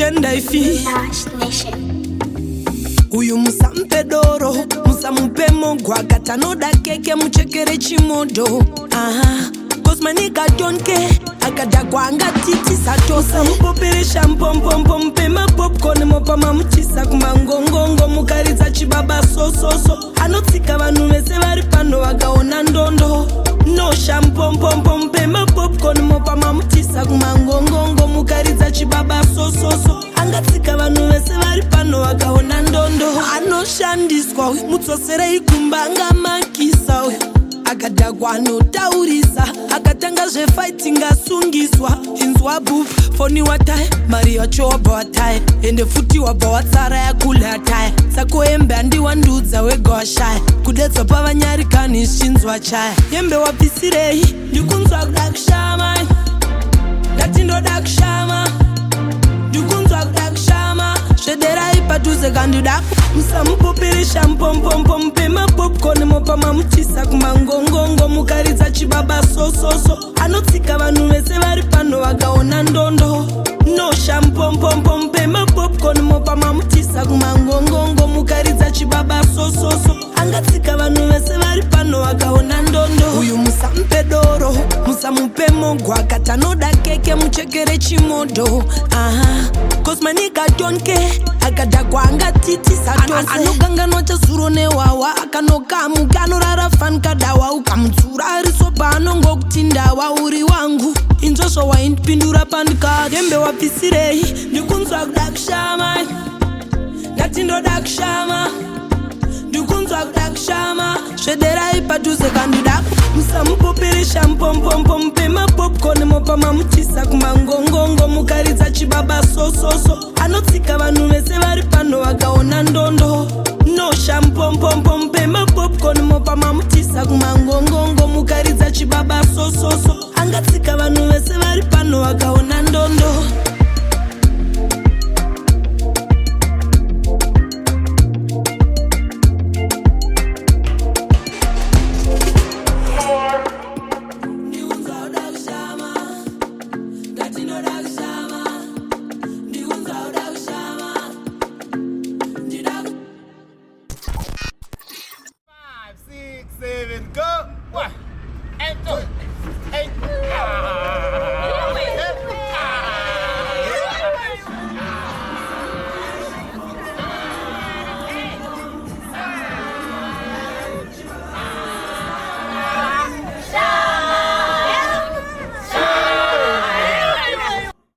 agenda ifi uyu musampe doro musamupe mogwa katanoda keke muchekere chimodo cause my nigga don't care akadakwa titi satosa mupopere shampompompo mpema popcorn mopa mamuchisa kumangongongo mukariza chibaba so anotsika vanhu vese vari pano vakaona ndondo no shampompompo mpema popcorn mopa mamuchisa kumangongongo mukariza chibaba so angatsika vanhu vese vari pano vakaona ndondo anoshandiswa mutsosere ikumbanga makisa akadakwa anotaurisa akatanga zvefighting asungiswa inzwa boof foni wataye mari yacho wabva wataye ende futi wabva watsara yakula yataye sako yembe andiwandudza wega washaya kudedzwa pavanyarikani shinzwa chaya yembe wapisirei ndikunzwa kuda kushama ndatindoda kushama ndikunzwa kuda kushama zvederai padhuze kandida musamupopere shampompompo mpema popcorn mopa mamuchisa kumangongongo mukaridza chibaba so anotsika vanhu vese vari pano vakaona ndondo no shampompompo mpema popcorn mopa mamuchisa kumangongongo mukaridza chibaba so angatsika vanhu vese vari pano vakaona ndondo uyu musamupe doro musamupe mogwa katanoda keke muchekere chimodo cause my nigga don't care akadakwa titi satose anokanganwa chazuro newawa akanokamuka anorara fan kadawa ukamutsura arisopa anongokuti ndawa uri wangu inzvozvo waindipindura pandikati yembe wapisirei ndikunzwa kuda kushama ndatindoda kushama ndikunzwa kuda kushama zvederai padhuze kandida musamupopere shampompompo mpema popcorn mopa mamuchisa kumangongongo mukaridza chibaba so anotsika vanhu vese vari pano vakaona ndondo no shampompompo mpema popcorn mopa mamuchisa kumangongongo mukaridza chibaba so angatsika vanhu vese vari pano vakaona ndondo Go!